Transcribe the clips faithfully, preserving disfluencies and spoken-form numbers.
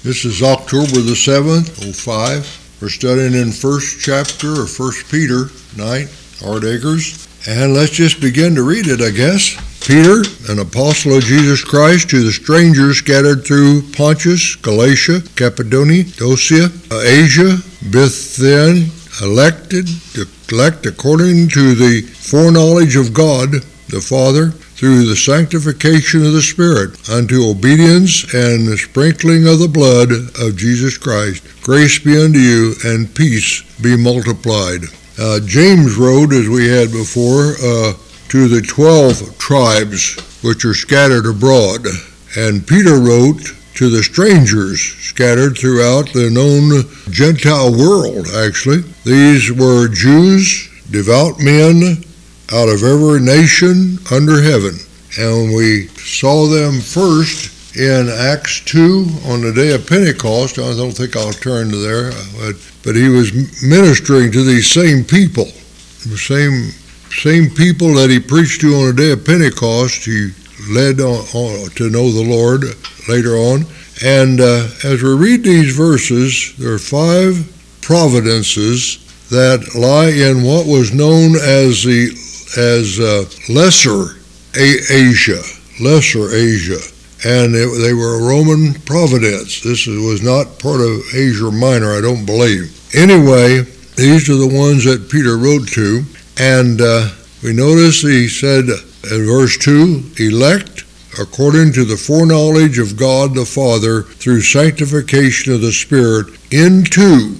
This is October the seventh, oh five. We're studying in first chapter of First Peter, ninth, Art Akers. And let's just begin to read it, I guess. Peter, an apostle of Jesus Christ, to the strangers scattered through Pontus, Galatia, Cappadocia, Docia, Asia, Bithynia, elected, elect according to the foreknowledge of God the Father, through the sanctification of the Spirit, unto obedience and the sprinkling of the blood of Jesus Christ. Grace be unto you, and peace be multiplied. Uh, James wrote, as we had before, uh, to the twelve tribes which are scattered abroad. And Peter wrote to the strangers scattered throughout the known Gentile world, actually. These were Jews, devout men, out of every nation under heaven. And we saw them first in Acts two on the day of Pentecost. I don't think I'll turn to there, but, but he was ministering to these same people, the same same people that he preached to on the day of Pentecost. He led on, on, to know the Lord later on. And uh, as we read these verses, there are five providences that lie in what was known as the as uh, Lesser Asia, Lesser Asia, and it, they were a Roman providence. This was not part of Asia Minor, I don't believe. Anyway, these are the ones that Peter wrote to, and uh, we notice he said in verse two, elect according to the foreknowledge of God the Father through sanctification of the Spirit into,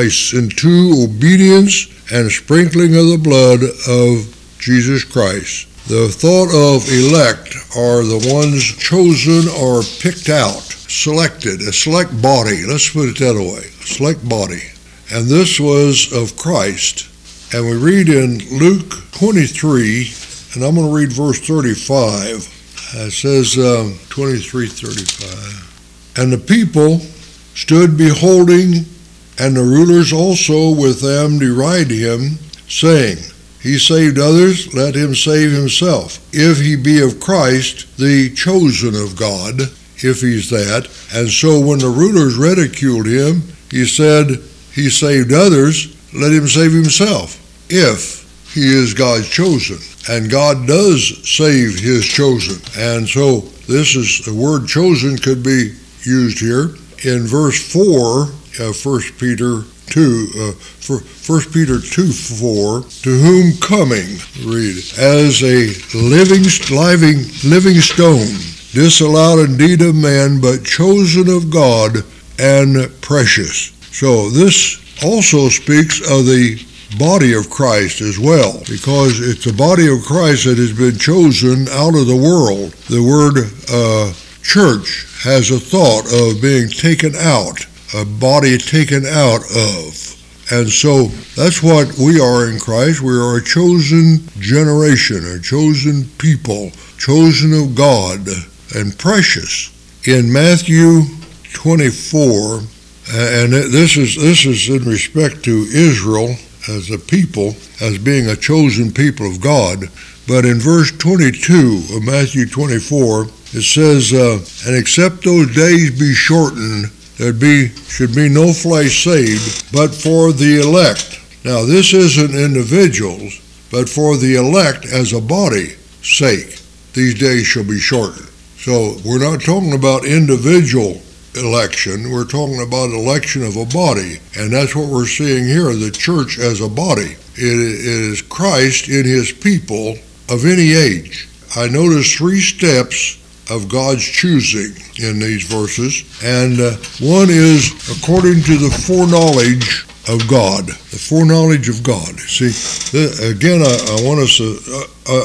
into obedience and sprinkling of the blood of Jesus Christ. The thought of elect are the ones chosen or picked out, selected, a select body. Let's put it that way, a select body. And this was of Christ. And we read in Luke twenty-three, and I'm going to read verse thirty-five. It says um, twenty-three thirty-five. And the people stood beholding, and the rulers also with them deride him, saying, He saved others, let him save himself, if he be of Christ, the chosen of God, if he's that. And so when the rulers ridiculed him, he said, he saved others, let him save himself, if he is God's chosen. And God does save his chosen. And so this is, the word chosen could be used here. In verse four of First Peter two, uh, for First Peter two four, to whom coming, read, as a living, living, living stone, disallowed indeed of man, but chosen of God and precious. So this also speaks of the body of Christ as well, because it's the body of Christ that has been chosen out of the world. The word uh, church has a thought of being taken out, a body taken out of. And so that's what we are in Christ. We are a chosen generation, a chosen people, chosen of God, and precious. In Matthew twenty-four, and this is this is in respect to Israel as a people, as being a chosen people of God. But in verse twenty-two of Matthew twenty-four, it says, uh, and except those days be shortened, there be should be no flesh saved, but for the elect. Now this isn't individuals, but for the elect as a body sake, these days shall be shortened. So we're not talking about individual election, we're talking about election of a body. And that's what we're seeing here, the church as a body. It is Christ in his people of any age. I notice three steps of God's choosing in these verses, and uh, one is according to the foreknowledge of God, the foreknowledge of God. See, th- again, I, I want us to, uh,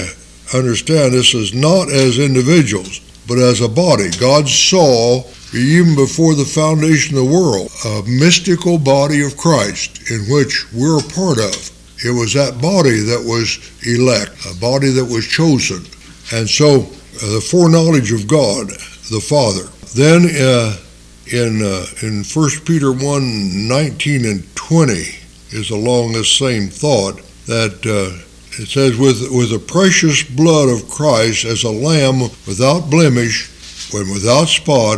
I understand this is not as individuals, but as a body. God saw, even before the foundation of the world, a mystical body of Christ in which we're a part of. It was that body that was elect, a body that was chosen. And so, Uh, the foreknowledge of God, the Father. Then uh, in uh, in First Peter one, nineteen and twenty is along this same thought, that uh, it says, with, with the precious blood of Christ as a lamb without blemish, when without spot,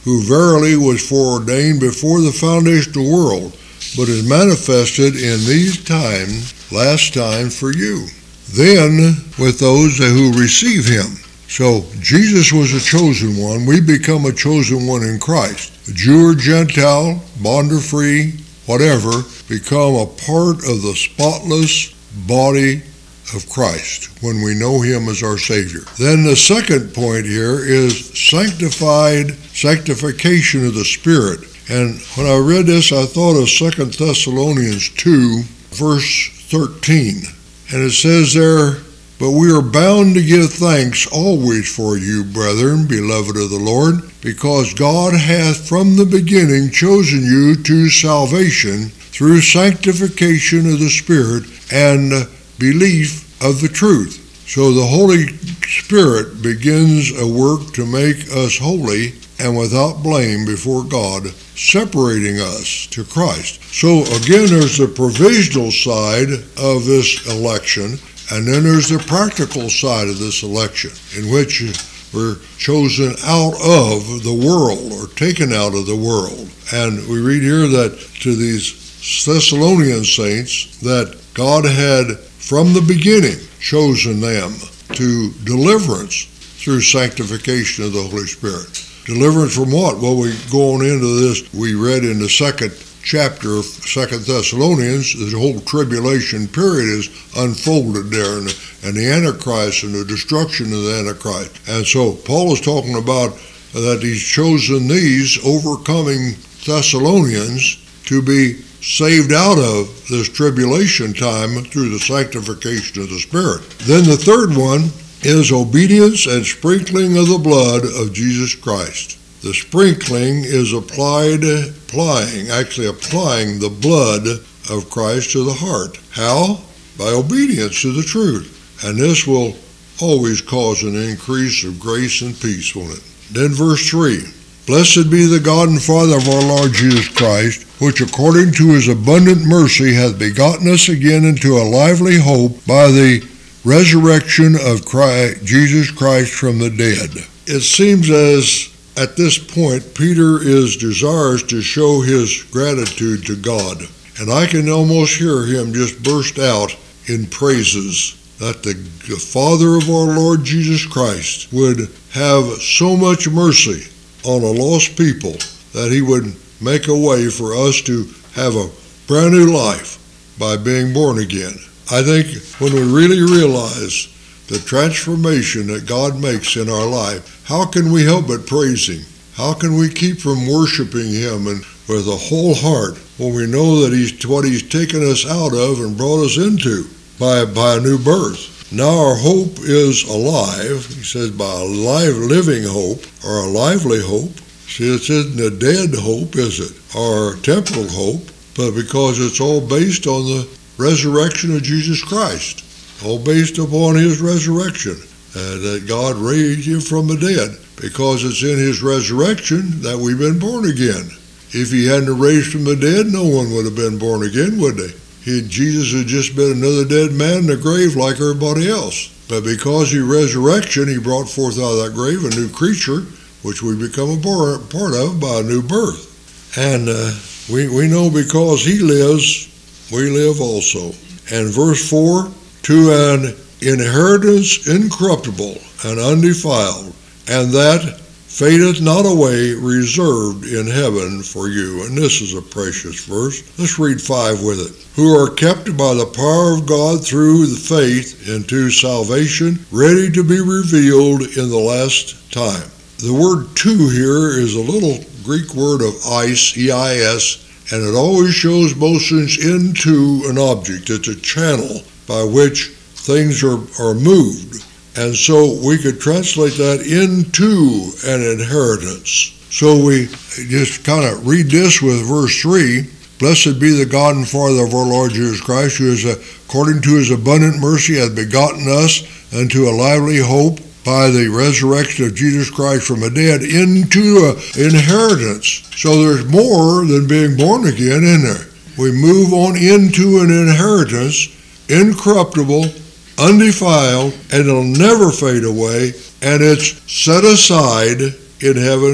who verily was foreordained before the foundation of the world, but is manifested in these times, last times for you. Then with those who receive him. So Jesus was a chosen one. We become a chosen one in Christ. Jew or Gentile, bond or free, whatever, become a part of the spotless body of Christ when we know him as our Savior. Then the second point here is sanctified, sanctification of the Spirit. And when I read this, I thought of Second Thessalonians two, verse thirteen. And it says there, but we are bound to give thanks always for you, brethren, beloved of the Lord, because God hath from the beginning chosen you to salvation through sanctification of the Spirit and belief of the truth. So the Holy Spirit begins a work to make us holy and without blame before God, separating us to Christ. So again, there's the provisional side of this election, and then there's the practical side of this election, in which we're chosen out of the world, or taken out of the world. And we read here that to these Thessalonian saints, that God had from the beginning chosen them to deliverance through sanctification of the Holy Spirit. Deliverance from what? Well, we go on into this. We read in the second chapter of Second Thessalonians, the whole tribulation period is unfolded there, and, and the Antichrist and the destruction of the Antichrist. And so Paul is talking about that he's chosen these overcoming Thessalonians to be saved out of this tribulation time through the sanctification of the Spirit. Then the third one is obedience and sprinkling of the blood of Jesus Christ. The sprinkling is applied, applying, actually applying the blood of Christ to the heart. How? By obedience to the truth. And this will always cause an increase of grace and peace, won't it? Then verse three. Blessed be the God and Father of our Lord Jesus Christ, which according to his abundant mercy hath begotten us again into a lively hope by the resurrection of Christ, Jesus Christ from the dead. It seems as at this point Peter is desirous to show his gratitude to God. And I can almost hear him just burst out in praises that the, the Father of our Lord Jesus Christ would have so much mercy on a lost people that he would make a way for us to have a brand new life by being born again. I think when we really realize the transformation that God makes in our life, how can we help but praise him? How can we keep from worshiping him and with a whole heart when we know that he's what he's taken us out of and brought us into by, by a new birth? Now our hope is alive. He says by a live living hope or a lively hope. See, it isn't a dead hope, is it? Or a temporal hope, but because it's all based on the resurrection of Jesus Christ, all based upon his resurrection, uh, that God raised him from the dead, because it's in his resurrection that we've been born again. If he hadn't raised from the dead, no one would have been born again, would they? He, Jesus had just been another dead man in the grave like everybody else. But because he resurrection, he brought forth out of that grave a new creature, which we become a part of by a new birth. And uh, we, we know because he lives, we live also. And verse four, to an inheritance incorruptible and undefiled, and that fadeth not away, reserved in heaven for you. And this is a precious verse. Let's read five with it. Who are kept by the power of God through the faith into salvation, ready to be revealed in the last time. The word to here is a little Greek word of eis, E I S, and it always shows motions into an object. It's a channel by which things are, are moved. And so we could translate that into an inheritance. So we just kind of read this with verse three. Blessed be the God and Father of our Lord Jesus Christ, who is according to his abundant mercy hath begotten us unto a lively hope by the resurrection of Jesus Christ from the dead into an inheritance. So there's more than being born again, isn't there? We move on into an inheritance, incorruptible, undefiled, and it'll never fade away, and it's set aside in heaven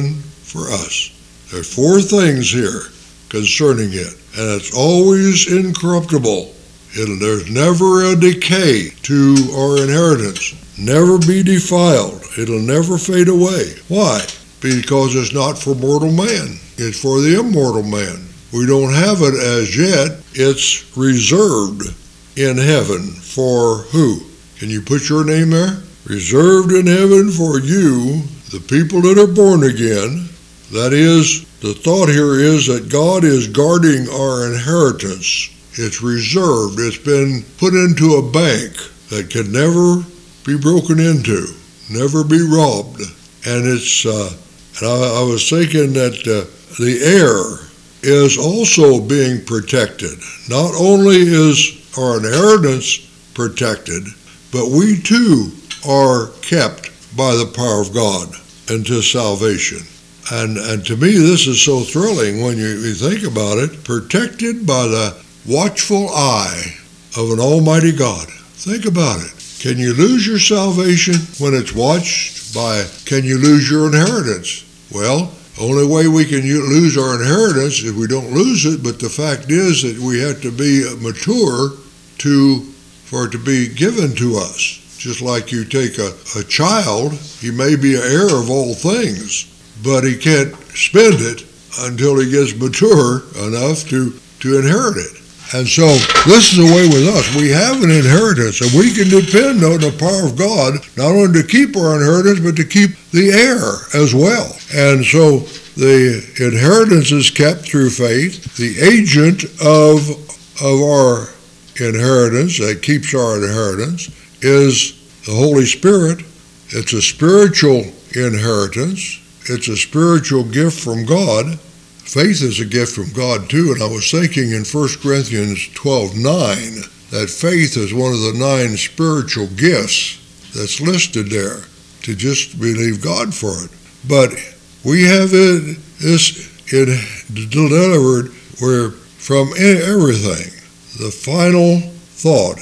for us. There's four things here concerning it, and it's always incorruptible. It'll, there's never a decay to our inheritance. Never be defiled. It'll never fade away. Why? Because it's not for mortal man. It's for the immortal man. We don't have it as yet. It's reserved in heaven for who? Can you put your name there? Reserved in heaven for you, the people that are born again. That is, the thought here is that God is guarding our inheritance. It's reserved. It's been put into a bank that can never be broken into, never be robbed. And it's, uh, and I, I was thinking that uh, the heir is also being protected. Not only is our inheritance protected, but we too are kept by the power of God into salvation. And and to me, this is so thrilling when you, you think about it. Protected by the watchful eye of an almighty God. Think about it. Can you lose your salvation when it's watched by, can you lose your inheritance? Well, only way we can lose our inheritance is we don't lose it, but the fact is that we have to be mature to for it to be given to us. Just like you take a, a child, he may be an heir of all things, but he can't spend it until he gets mature enough to, to inherit it. And so this is the way with us. We have an inheritance, and we can depend on the power of God, not only to keep our inheritance, but to keep the heir as well. And so the inheritance is kept through faith. The agent of, of our inheritance, that keeps our inheritance, is the Holy Spirit. It's a spiritual inheritance. It's a spiritual gift from God. Faith is a gift from God too, and I was thinking in First Corinthians twelve nine that faith is one of the nine spiritual gifts that's listed there, to just believe God for it. But we have it, this it delivered where from everything. The final thought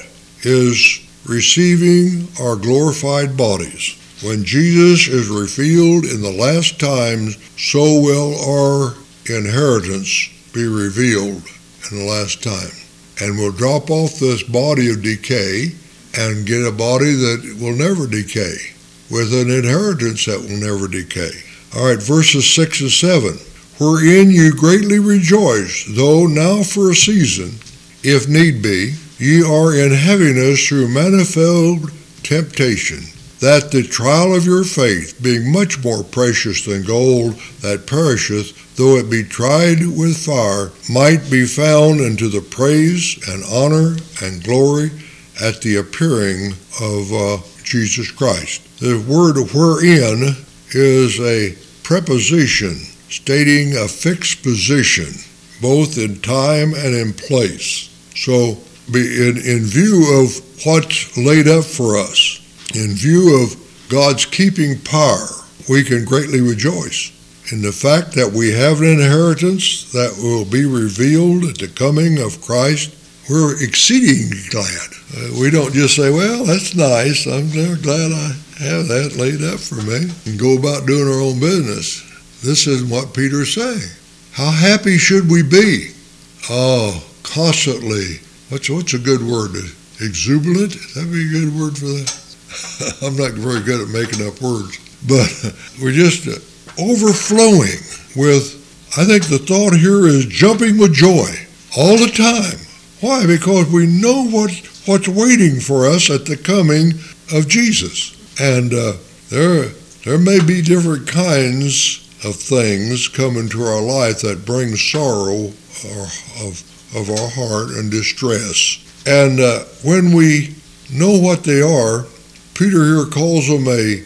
is receiving our glorified bodies. When Jesus is revealed in the last times, so will our inheritance be revealed in the last time. And we'll drop off this body of decay and get a body that will never decay, with an inheritance that will never decay. All right, verses six and seven. Wherein you greatly rejoice, though now for a season, if need be, ye are in heaviness through manifold temptation, that the trial of your faith, being much more precious than gold that perisheth, though it be tried with fire, might be found unto the praise and honor and glory at the appearing of uh, Jesus Christ. The word wherein is a preposition stating a fixed position, both in time and in place. So in, in view of what's laid up for us, in view of God's keeping power, we can greatly rejoice in the fact that we have an inheritance that will be revealed at the coming of Christ. We're exceedingly glad. Uh, we don't just say, well, that's nice. I'm glad I have that laid up for me, and go about doing our own business. This is what Peter's saying. How happy should we be? Oh, constantly. What's, what's a good word? Exuberant? That'd be a good word for that. I'm not very good at making up words. But we're just overflowing with, I think the thought here is jumping with joy all the time. Why? Because we know what, what's waiting for us at the coming of Jesus. And uh, there, there may be different kinds of things come into our life that bring sorrow or, of, of our heart and distress. And uh, when we know what they are, Peter here calls them a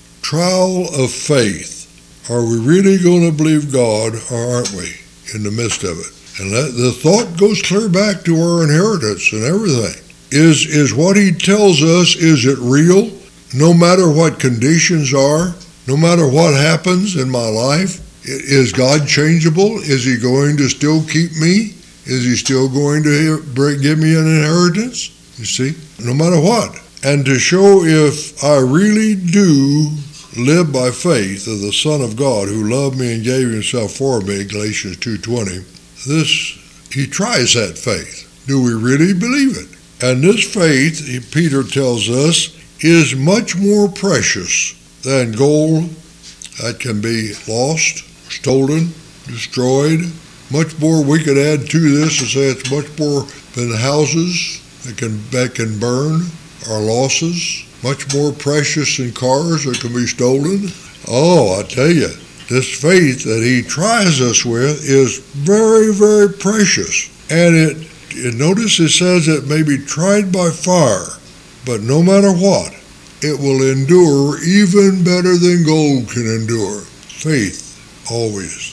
trial of faith. Are we really going to believe God, or aren't we, in the midst of it? And that, the thought goes clear back to our inheritance and everything. Is, is what he tells us, is it real? No matter what conditions are, no matter what happens in my life, is God changeable? Is he going to still keep me? Is he still going to give me an inheritance? You see, no matter what. And to show if I really do live by faith of the Son of God who loved me and gave himself for me, Galatians two twenty, this, he tries that faith. Do we really believe it? And this faith, Peter tells us, is much more precious than gold that can be lost, stolen, destroyed. Much more we could add to this and say it's much more than houses that can, that can burn, or losses. Much more precious than cars that can be stolen. Oh, I tell you, this faith that he tries us with is very, very precious. And it, it notice it says it may be tried by fire, but no matter what, it will endure even better than gold can endure. Faith, always.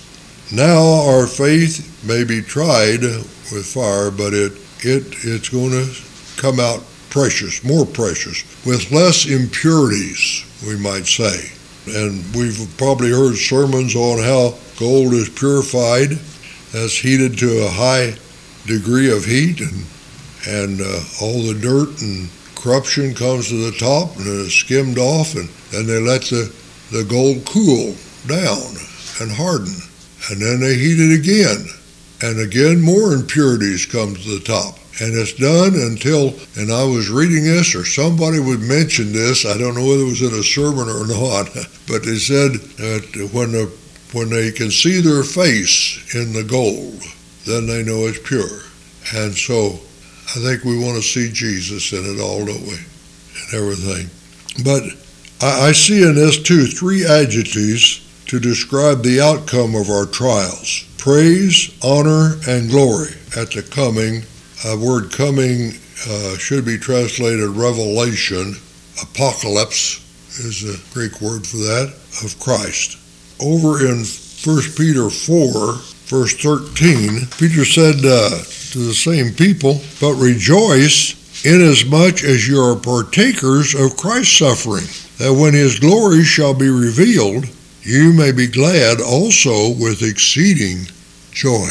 Now our faith may be tried with fire, but it, it it's going to come out precious, more precious, with less impurities, we might say. And we've probably heard sermons on how gold is purified, that's heated to a high degree of heat, and and uh, all the dirt and corruption comes to the top, and it's skimmed off, and then they let the, the gold cool down and harden, and then they heat it again, and again more impurities come to the top. And it's done until, and I was reading this, or somebody would mention this, I don't know whether it was in a sermon or not, but they said that when, the, when they can see their face in the gold, then they know it's pure. And so I think we want to see Jesus in it all, don't we? And everything. But I, I see in this too three adjectives to describe the outcome of our trials: praise, honor, and glory at the coming. A word coming uh, should be translated revelation. Apocalypse is a Greek word for that, of Christ. Over in First Peter four, verse thirteen, Peter said uh, to the same people, "But rejoice inasmuch as you are partakers of Christ's suffering, that when his glory shall be revealed, you may be glad also with exceeding joy."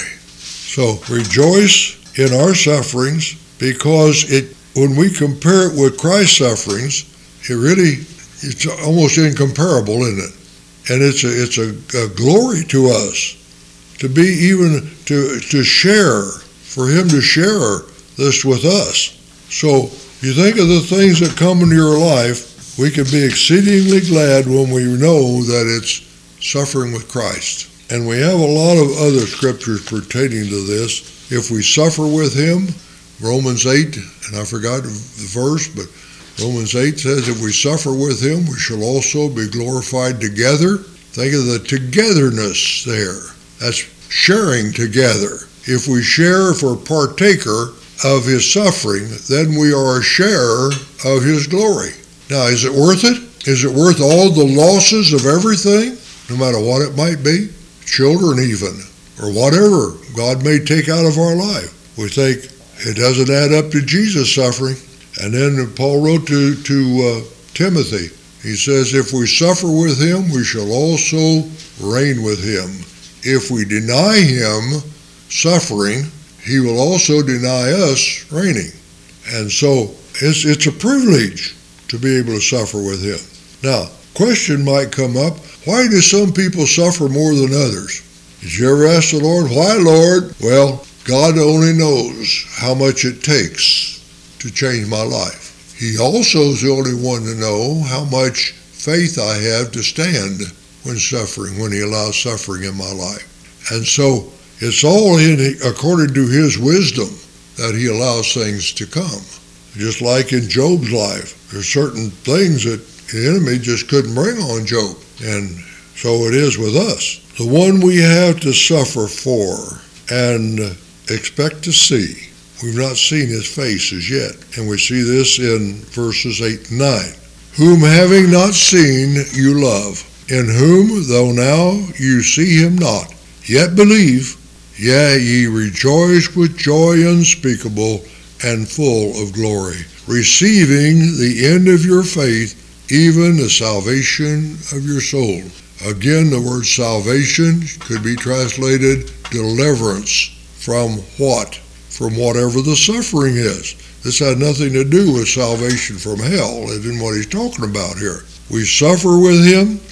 So rejoice in our sufferings, because it, when we compare it with Christ's sufferings, it really, it's almost incomparable, isn't it? And it's a, it's a, a glory to us to be even, to, to share, for him to share this with us. So you think of the things that come into your life, we can be exceedingly glad when we know that it's suffering with Christ. And we have a lot of other scriptures pertaining to this. If we suffer with him, Romans eight, and I forgot the verse, but Romans eight says if we suffer with him, we shall also be glorified together. Think of the togetherness there. That's sharing together. If we share, if we're partaker of his suffering, then we are a sharer of his glory. Now, is it worth it? Is it worth all the losses of everything, no matter what it might be? Children even, or whatever God may take out of our life. We think it doesn't add up to Jesus' suffering. And then Paul wrote to, to uh, Timothy, he says, if we suffer with him, we shall also reign with him. If we deny him suffering, he will also deny us reigning. And so it's, it's a privilege to be able to suffer with him. Now, question might come up, why do some people suffer more than others? Did you ever ask the Lord, why, Lord? Well, God only knows how much it takes to change my life. He also is the only one to know how much faith I have to stand when suffering, when he allows suffering in my life. And so it's all in according to his wisdom that he allows things to come. Just like in Job's life, there's certain things that the enemy just couldn't bring on Job. And so it is with us. The one we have to suffer for and expect to see, we've not seen his face as yet. And we see this in verses eight and nine. Whom having not seen you love, in whom though now you see him not, yet believe, yea, ye rejoice with joy unspeakable and full of glory, receiving the end of your faith, even the salvation of your soul. Again, the word salvation could be translated deliverance from what? From whatever the suffering is. This had nothing to do with salvation from hell. It isn't what he's talking about here. We suffer with him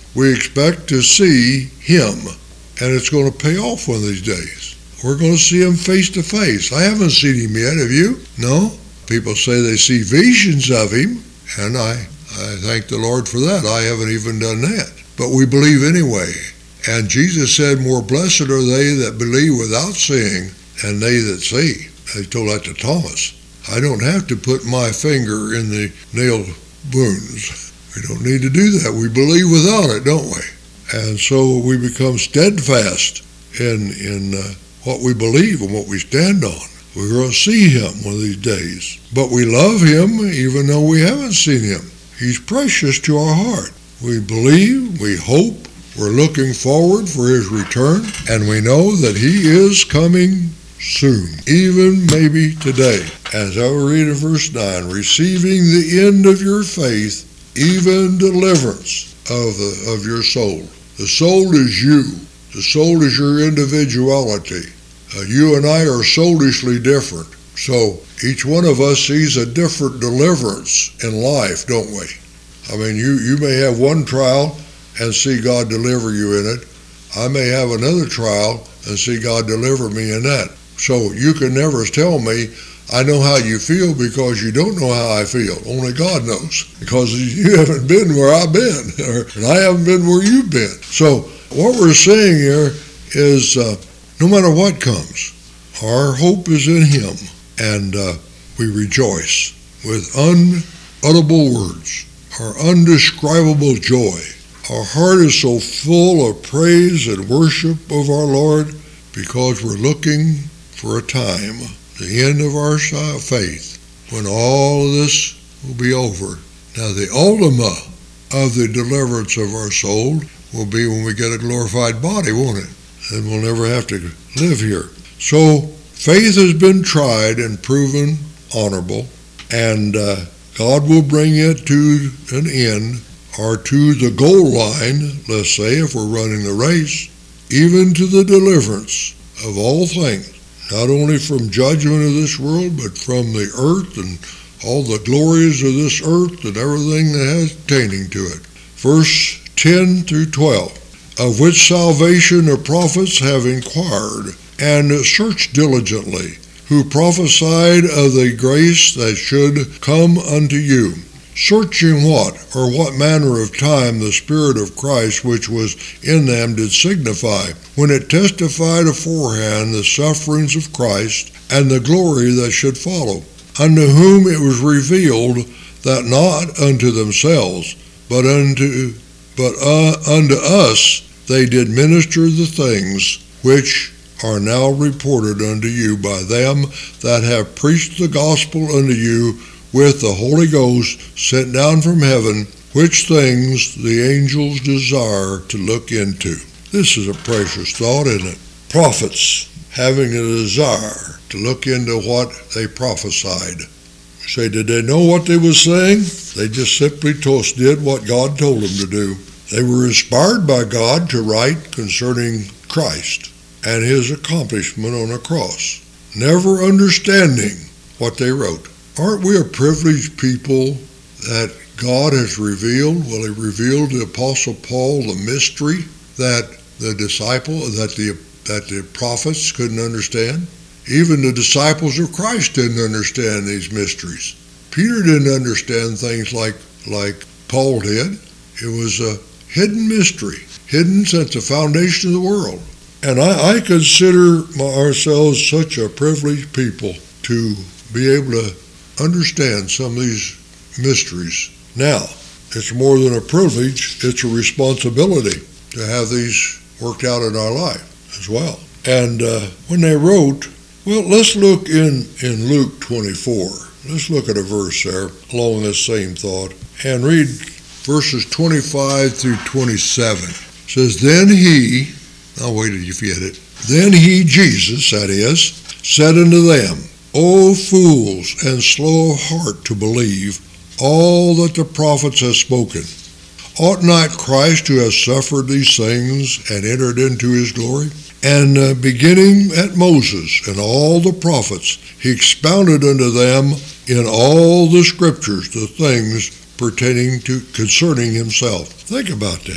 we expect to see him, and it's going to pay off one of these days. We're going to see him face to face. I haven't seen him yet, have you? No? People say they see visions of him, and I, I thank the Lord for that. I haven't even done that. But we believe anyway. And Jesus said, more blessed are they that believe without seeing than they that see. He told that to Thomas. I don't have to put my finger in the nail wounds. We don't need to do that. We believe without it, don't we? And so we become steadfast in in uh, what we believe and what we stand on. We're going to see him one of these days. But we love him even though we haven't seen him. He's precious to our heart. We believe, we hope, we're looking forward for his return, and we know that he is coming soon, even maybe today. As I will read in verse nine, receiving the end of your faith, even deliverance of the, of your soul. The soul is you. The soul is your individuality. Uh, you and I are soulishly different. So each one of us sees a different deliverance in life, don't we? I mean, you, you may have one trial and see God deliver you in it. I may have another trial and see God deliver me in that. So you can never tell me, I know how you feel, because you don't know how I feel. Only God knows, because you haven't been where I've been, or, and I haven't been where you've been. So what we're saying here is uh, no matter what comes, our hope is in him, and uh, we rejoice with unutterable words, our undescribable joy. Our heart is so full of praise and worship of our Lord, because we're looking for a time, the end of our faith, when all of this will be over. Now, the ultima of the deliverance of our soul will be when we get a glorified body, won't it? And we'll never have to live here. So, faith has been tried and proven honorable, and uh, God will bring it to an end, or to the goal line, let's say, if we're running the race, even to the deliverance of all things. Not only from judgment of this world, but from the earth and all the glories of this earth and everything that has pertaining to it. Verse ten through twelve, of which salvation the prophets have inquired and searched diligently, who prophesied of the grace that should come unto you, searching what, or what manner of time the Spirit of Christ which was in them did signify, when it testified aforehand the sufferings of Christ, and the glory that should follow, unto whom it was revealed that not unto themselves, but unto but uh, unto us they did minister the things which are now reported unto you by them that have preached the gospel unto you with the Holy Ghost sent down from heaven, which things the angels desire to look into. This is a precious thought, isn't it? Prophets having a desire to look into what they prophesied. You say, did they know what they were saying? They just simply told, did what God told them to do. They were inspired by God to write concerning Christ and his accomplishment on the cross, never understanding what they wrote. Aren't we a privileged people that God has revealed? Well, he revealed to the Apostle Paul the mystery that the disciple, that the that the prophets couldn't understand. Even the disciples of Christ didn't understand these mysteries. Peter didn't understand things like, like Paul did. It was a hidden mystery, hidden since the foundation of the world. And I, I consider ourselves such a privileged people to be able to understand some of these mysteries. Now, it's more than a privilege, it's a responsibility to have these worked out in our life as well. And uh, when they wrote, well, let's look in, in Luke twenty-four. Let's look at a verse there along this same thought and read verses twenty-five through twenty-seven. It says, then he, I'll wait till you get it. Then he, Jesus, that is, said unto them, O fools, and slow of heart to believe all that the prophets have spoken. Ought not Christ to have suffered these things and entered into his glory? And uh, beginning at Moses and all the prophets, he expounded unto them in all the scriptures the things pertaining to concerning himself. Think about that.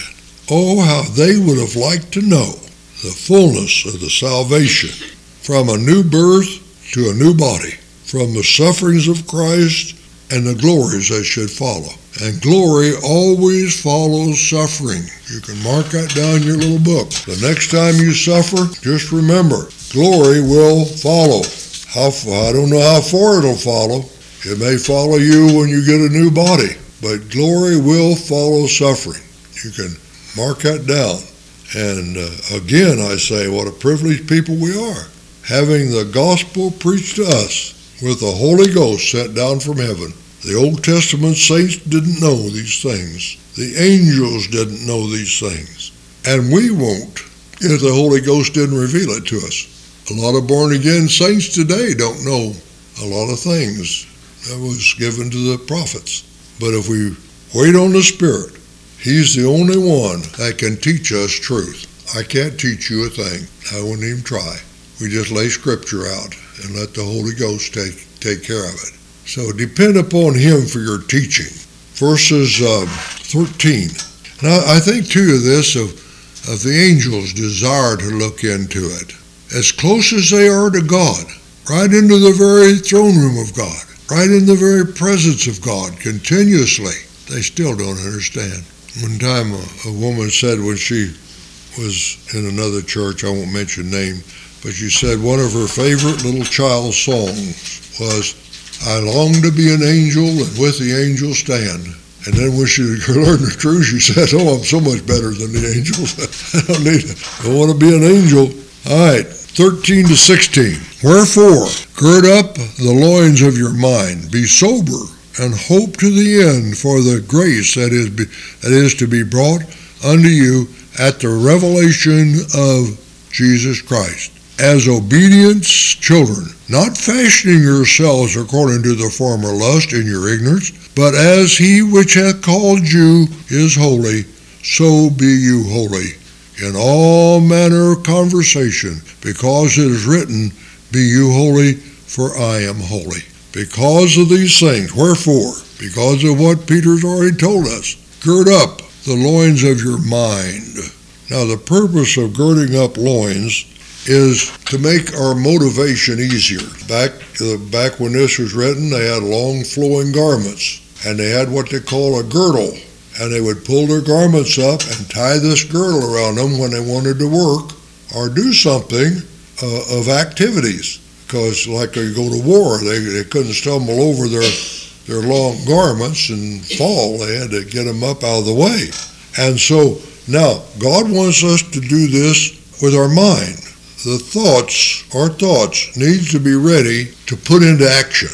Oh, how they would have liked to know the fullness of the salvation from a new birth to a new body, from the sufferings of Christ and the glories that should follow. And glory always follows suffering. You can mark that down in your little book. The next time you suffer, just remember, glory will follow. How, I don't know how far it'll follow. It may follow you when you get a new body, but glory will follow suffering. You can mark that down. And uh, again, I say, what a privileged people we are, having the gospel preached to us with the Holy Ghost sent down from heaven. The Old Testament saints didn't know these things. The angels didn't know these things. And we won't if the Holy Ghost didn't reveal it to us. A lot of born-again saints today don't know a lot of things that was given to the prophets. But if we wait on the Spirit, He's the only one that can teach us truth. I can't teach you a thing. I wouldn't even try. We just lay Scripture out and let the Holy Ghost take, take care of it. So depend upon Him for your teaching. Verses um, thirteen. Now I think too of this, of, of the angels' desire to look into it. As close as they are to God, right into the very throne room of God, right in the very presence of God, continuously, they still don't understand. One time a, a woman said when she was in another church, I won't mention name, but she said one of her favorite little child songs was, I long to be an angel and with the angels stand. And then when she learned the truth, she said, oh, I'm so much better than the angels. I don't need it. I want to be an angel. All right, thirteen to sixteen. Wherefore, gird up the loins of your mind, be sober, and hope to the end for the grace that is, be, that is to be brought unto you at the revelation of Jesus Christ. As obedient children, not fashioning yourselves according to the former lust in your ignorance, but as He which hath called you is holy, so be you holy in all manner of conversation, because it is written, be you holy, for I am holy. Because of these things, wherefore, because of what Peter's already told us, gird up the loins of your mind. Now the purpose of girding up loins is to make our motivation easier. Back uh, back when this was written, they had long flowing garments, and they had what they call a girdle, and they would pull their garments up and tie this girdle around them when they wanted to work or do something uh, of activities, because like they go to war, they, they couldn't stumble over their, their long garments and fall. They had to get them up out of the way. And so now God wants us to do this with our mind. The thoughts, our thoughts, needs to be ready to put into action.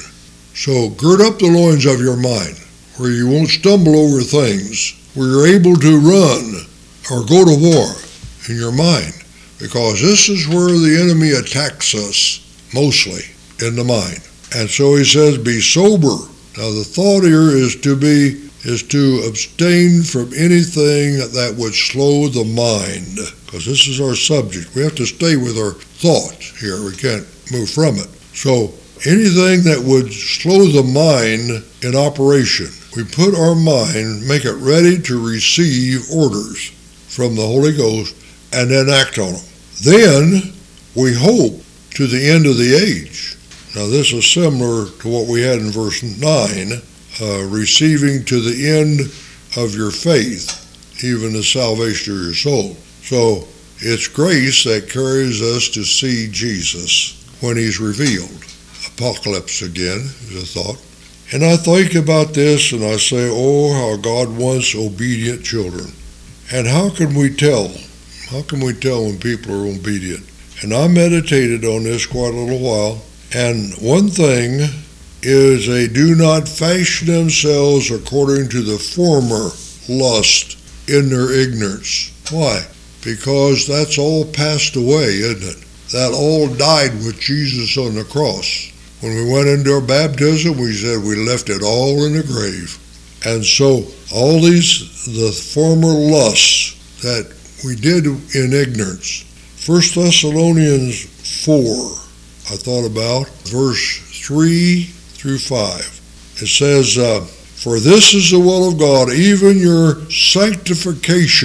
So gird up the loins of your mind, where you won't stumble over things, where you're able to run or go to war in your mind, because this is where the enemy attacks us mostly, in the mind. And so he says, be sober. Now the thought here is to be is to abstain from anything that would slow the mind, because this is our subject. We have to stay with our thoughts here. We can't move from it. So anything that would slow the mind in operation, we put our mind, make it ready to receive orders from the Holy Ghost and then act on them. Then we hope to the end of the age. Now this is similar to what we had in verse nine, Uh, receiving to the end of your faith, even the salvation of your soul. So it's grace that carries us to see Jesus when He's revealed. Apocalypse again is a thought. And I think about this and I say, oh, how God wants obedient children. And how can we tell? How can we tell when people are obedient? And I meditated on this quite a little while. And one thing is they do not fashion themselves according to the former lust in their ignorance. Why? Because that's all passed away, isn't it? That all died with Jesus on the cross. When we went into our baptism, we said we left it all in the grave. And so all these, the former lusts that we did in ignorance. First Thessalonians four, I thought about, verse three through five. It says, uh, for this is the will of God, even your sanctification,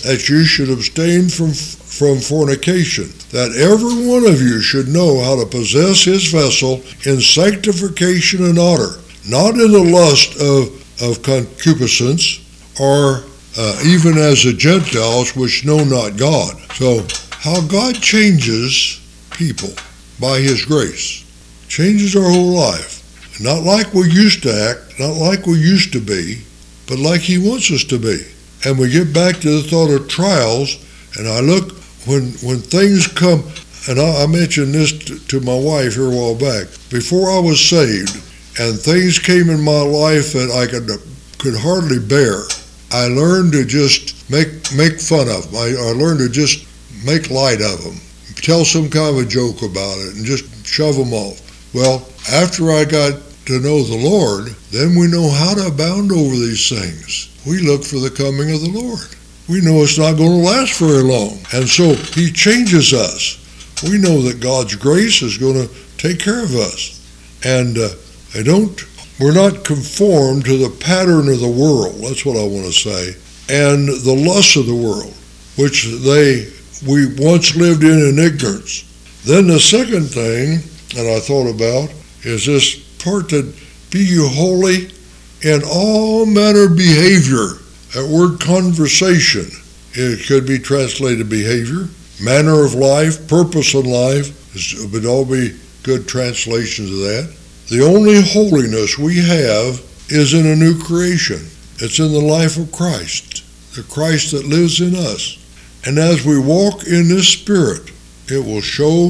that you should abstain from, from fornication, that every one of you should know how to possess his vessel in sanctification and honor, not in the lust of, of concupiscence, or uh, even as the Gentiles which know not God. So, how God changes people by his grace. Changes our whole life. Not like we used to act, not like we used to be, but like he wants us to be. And we get back to the thought of trials, and I look, when when things come, and I, I mentioned this to, to my wife here a while back, before I was saved, and things came in my life that I could could hardly bear, I learned to just make make fun of them. I, I learned to just make light of them, tell some kind of a joke about it, and just shove them off. Well, after I got to know the Lord, then we know how to abound over these things. We look for the coming of the Lord. We know it's not going to last very long. And so he changes us. We know that God's grace is going to take care of us. And uh, I don't, we're not conformed to the pattern of the world. That's what I want to say. And the lusts of the world, which they we once lived in in ignorance. Then the second thing that I thought about is this part that be you holy in all manner of behavior. That word conversation, it could be translated behavior, manner of life, purpose in life, it would all be good translations of that. The only holiness we have is in a new creation. It's in the life of Christ, the Christ that lives in us. And as we walk in this Spirit, it will show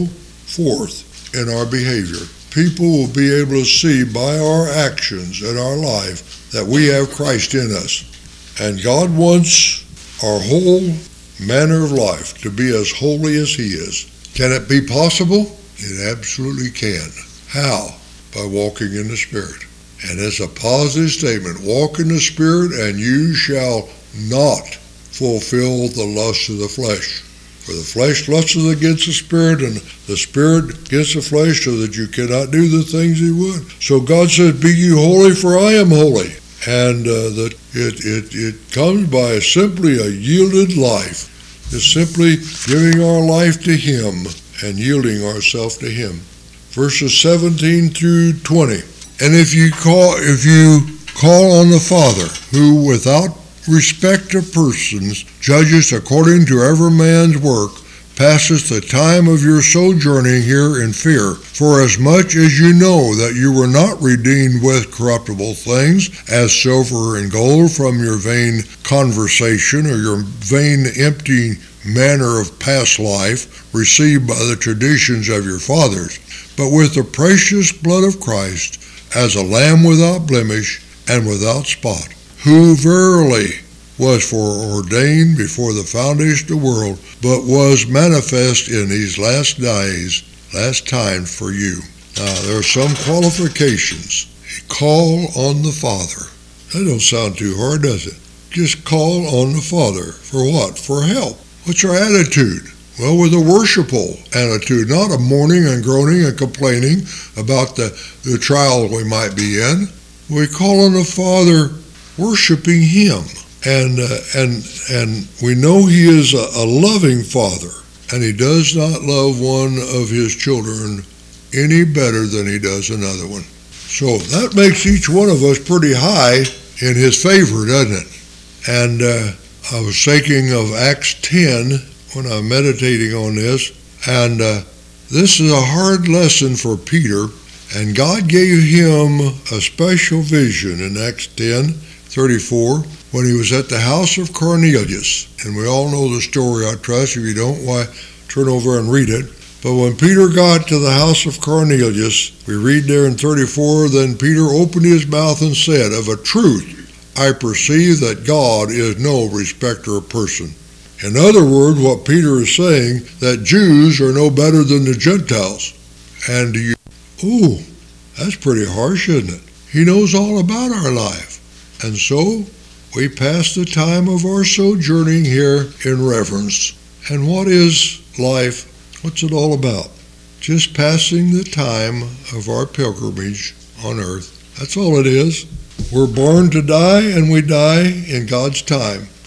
forth in our behavior. People will be able to see by our actions and our life that we have Christ in us. And God wants our whole manner of life to be as holy as he is. Can it be possible? It absolutely can. How? By walking in the Spirit. And it's a positive statement. Walk in the Spirit and you shall not fulfill the lust of the flesh. For the flesh lusts against the Spirit, and the Spirit against the flesh, so that you cannot do the things he would. So God says, be you holy, for I am holy. And uh, that it, it, it comes by simply a yielded life. It's simply giving our life to him and yielding ourselves to him. Verses seventeen through twenty. And if you call if you call on the Father, who without respect of persons judges according to every man's work, passeth the time of your sojourning here in fear, for as much as you know that you were not redeemed with corruptible things, as silver and gold, from your vain conversation or your vain empty manner of past life, received by the traditions of your fathers, but with the precious blood of Christ, as a lamb without blemish and without spot, who verily was foreordained before the foundation of the world, but was manifest in these last days, last times for you. Now, there are some qualifications. Call on the Father. That don't sound too hard, does it? Just call on the Father. For what? For help. What's our attitude? Well, with a worshipful attitude, not a mourning and groaning and complaining about the, the trial we might be in. We call on the Father worshiping him. And uh, and and we know he is a, a loving Father, and he does not love one of his children any better than he does another one. So that makes each one of us pretty high in his favor, doesn't it? And uh, I was thinking of Acts ten when I'm meditating on this, and uh, this is a hard lesson for Peter, and God gave him a special vision in Acts ten thirty-four. When he was at the house of Cornelius. And we all know the story, I trust. If you don't, why, turn over and read it. But when Peter got to the house of Cornelius, we read there in thirty-four, then Peter opened his mouth and said, of a truth, I perceive that God is no respecter of person. In other words, what Peter is saying, that Jews are no better than the Gentiles. And you, ooh, that's pretty harsh, isn't it? He knows all about our life. And so, we pass the time of our sojourning here in reverence. And what is life? What's it all about? Just passing the time of our pilgrimage on earth. That's all it is. We're born to die, and we die in God's time.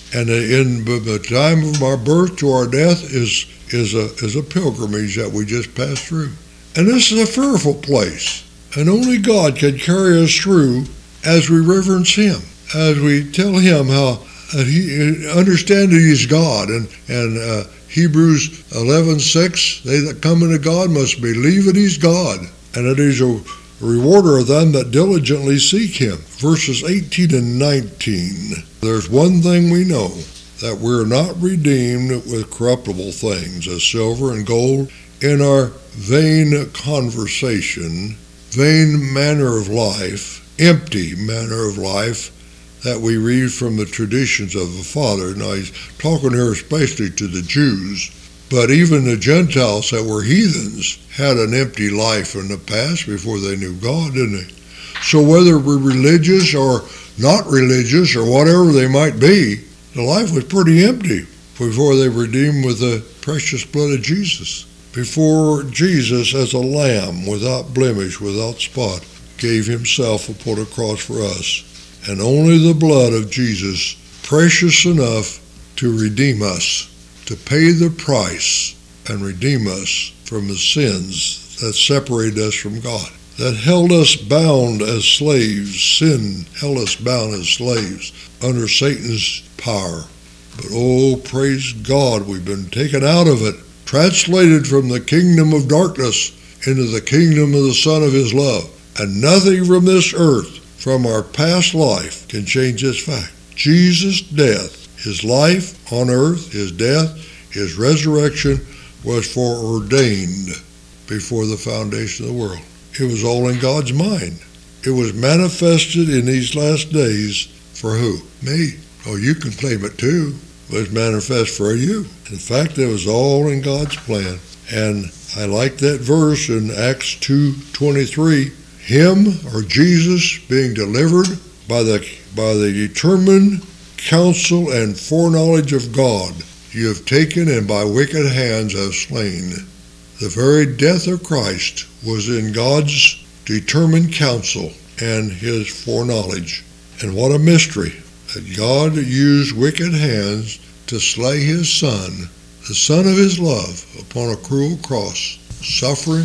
And in the time of our birth to our death is is a is a pilgrimage that we just passed through. And this is a fearful place. And only God can carry us through as we reverence Him, as we tell Him how uh, He understand that He's God. And and uh, Hebrews eleven six, they that come into God must believe that He's God, and that He's a rewarder of them that diligently seek Him. Verses eighteen and nineteen. There's one thing we know, that we're not redeemed with corruptible things, as silver and gold, in our vain conversation, vain manner of life, empty manner of life, that we read from the traditions of the Father. Now he's talking here especially to the Jews, but even the Gentiles that were heathens had an empty life in the past before they knew God, didn't they? So whether we're religious or not religious or whatever they might be, the life was pretty empty before they were redeemed with the precious blood of Jesus. Before Jesus, as a lamb without blemish, without spot, gave Himself upon a cross for us. And only the blood of Jesus, precious enough to redeem us, to pay the price and redeem us from the sins that separated us from God, that held us bound as slaves. Sin held us bound as slaves under Satan's power. But oh, praise God, we've been taken out of it, translated from the kingdom of darkness into the kingdom of the Son of His love. And nothing from this earth, from our past life, can change this fact. Jesus' death, His life on earth, His death, His resurrection was foreordained before the foundation of the world. It was all in God's mind. It was manifested in these last days for who? Me. Oh, you can claim it too. It was manifest for you. In fact, it was all in God's plan. And I like that verse in Acts two twenty-three. Him, or Jesus, being delivered by the by the determined counsel and foreknowledge of God, you have taken and by wicked hands have slain. The very death of Christ was in God's determined counsel and His foreknowledge. And what a mystery that God used wicked hands to slay His Son, the Son of His love, upon a cruel cross, suffering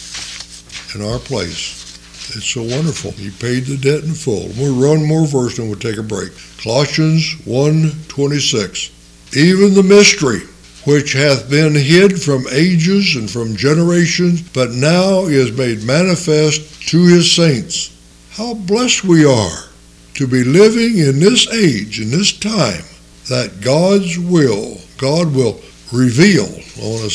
in our place. It's so wonderful. He paid the debt in full. We'll run more verse and we'll take a break. Colossians one twenty-six. Even the mystery which hath been hid from ages and from generations, but now is made manifest to His saints. How blessed we are to be living in this age, in this time, that God's will, God will reveal, I want to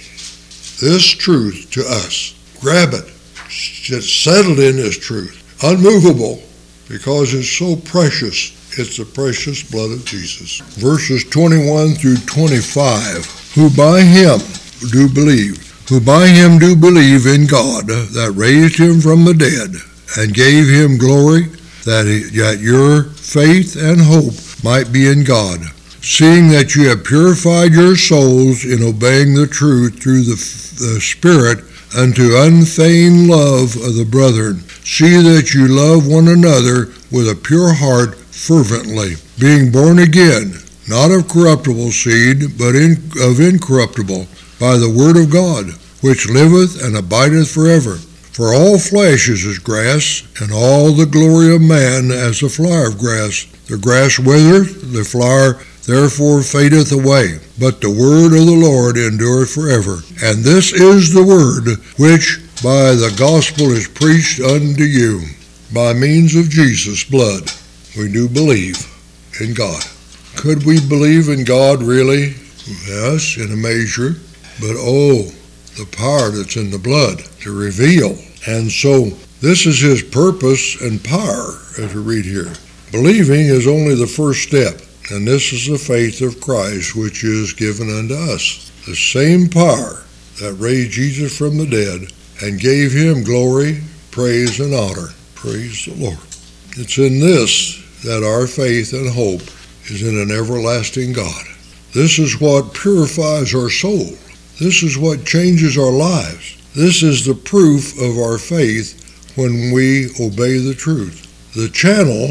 say, this truth to us. Grab it. It's settled in this truth. Unmovable, because it's so precious. It's the precious blood of Jesus. Verses twenty-one through twenty-five. Who by Him do believe, who by Him do believe in God, that raised Him from the dead, and gave Him glory, that, he, that your faith and hope might be in God, seeing that you have purified your souls in obeying the truth through the, the Spirit, unto unfeigned love of the brethren. See that you love one another with a pure heart fervently, being born again, not of corruptible seed, but in, of incorruptible, by the word of God, which liveth and abideth forever. For all flesh is as grass, and all the glory of man as the flower of grass. The grass withereth, the flower therefore fadeth away. But the word of the Lord endureth forever. And this is the word which by the gospel is preached unto you. By means of Jesus' blood, we do believe in God. Could we believe in God really? Yes, in a measure. But oh, the power that's in the blood to reveal. And so this is His purpose and power, as we read here. Believing is only the first step. And this is the faith of Christ, which is given unto us. The same power that raised Jesus from the dead and gave Him glory, praise, and honor. Praise the Lord. It's in this that our faith and hope is in an everlasting God. This is what purifies our soul. This is what changes our lives. This is the proof of our faith when we obey the truth. The channel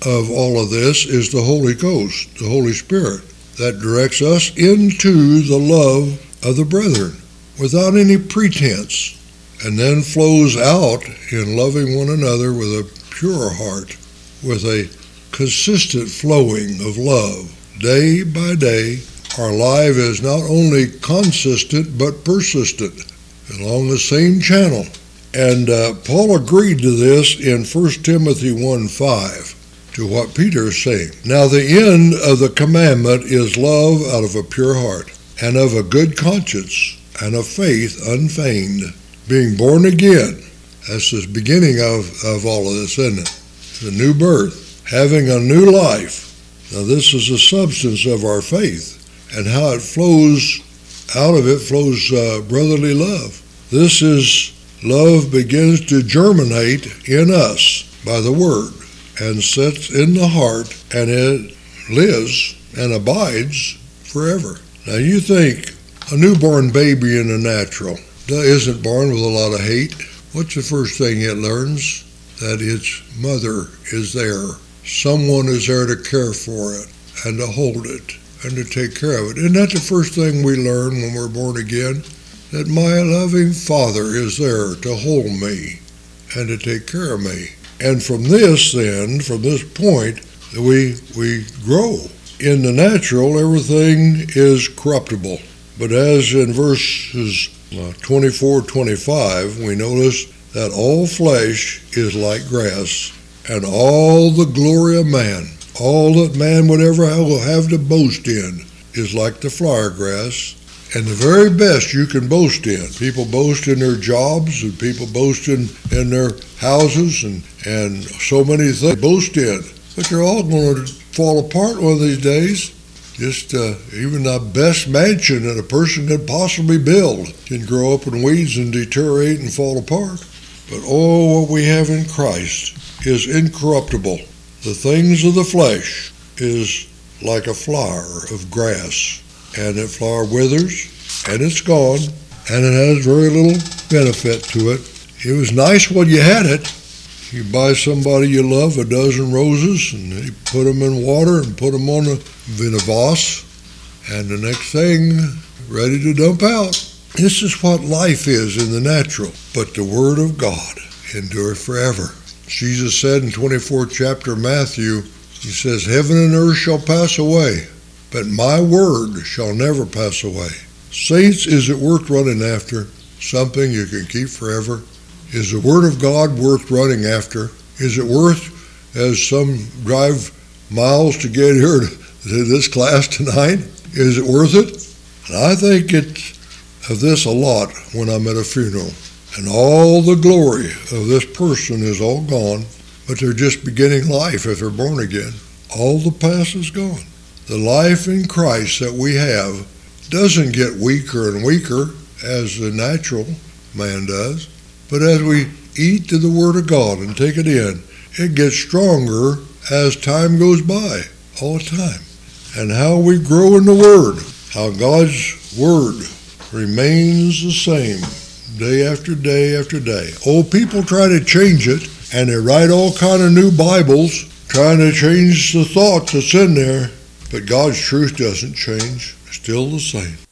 of all of this is the Holy Ghost, the Holy Spirit, that directs us into the love of the brethren without any pretense, and then flows out in loving one another with a pure heart, with a consistent flowing of love. Day by day, our life is not only consistent but persistent along the same channel. And uh, Paul agreed to this in First Timothy one five, to what Peter is saying. Now the end of the commandment is love out of a pure heart, and of a good conscience, and of faith unfeigned, being born again. That's the beginning of, of all of this, isn't it? The new birth, having a new life. Now this is the substance of our faith, and how it flows, out of it flows uh, brotherly love. This is, love begins to germinate in us by the Word, and sits in the heart, and it lives and abides forever. Now you think, a newborn baby in the natural isn't born with a lot of hate. What's the first thing it learns? That its mother is there. Someone is there to care for it, and to hold it, and to take care of it. Isn't that the first thing we learn when we're born again? That my loving Father is there to hold me, and to take care of me. And from this then, from this point, we we grow. In the natural, everything is corruptible. But as in verses twenty-four, twenty-five, we notice that all flesh is like grass, and all the glory of man, all that man would ever have to boast in, is like the flower grass. And the very best you can boast in. People boast in their jobs, and people boast in, in their houses, and, and so many things boast in. But they're all going to fall apart one of these days. Just uh, even the best mansion that a person could possibly build can grow up in weeds and deteriorate and fall apart. But oh, what we have in Christ is incorruptible. The things of the flesh is like a flower of grass. And that flower withers, and it's gone, and it has very little benefit to it. It was nice when you had it. You buy somebody you love a dozen roses, and you put them in water and put them on a, in a vase, and the next thing, ready to dump out. This is what life is in the natural. But the Word of God endureth forever. Jesus said in twenty-fourth chapter of Matthew, he says, heaven and earth shall pass away, but my word shall never pass away. Saints, is it worth running after? Something you can keep forever? Is the Word of God worth running after? Is it worth, as some drive miles to get here to this class tonight? Is it worth it? And I think it of this a lot when I'm at a funeral. And all the glory of this person is all gone, but they're just beginning life if they're born again. All the past is gone. The life in Christ that we have doesn't get weaker and weaker as the natural man does, but as we eat to the Word of God and take it in, it gets stronger as time goes by, all the time. And how we grow in the Word, how God's Word remains the same day after day after day. Oh, people try to change it, and they write all kind of new Bibles trying to change the thought that's in there. But God's truth doesn't change, it's still the same.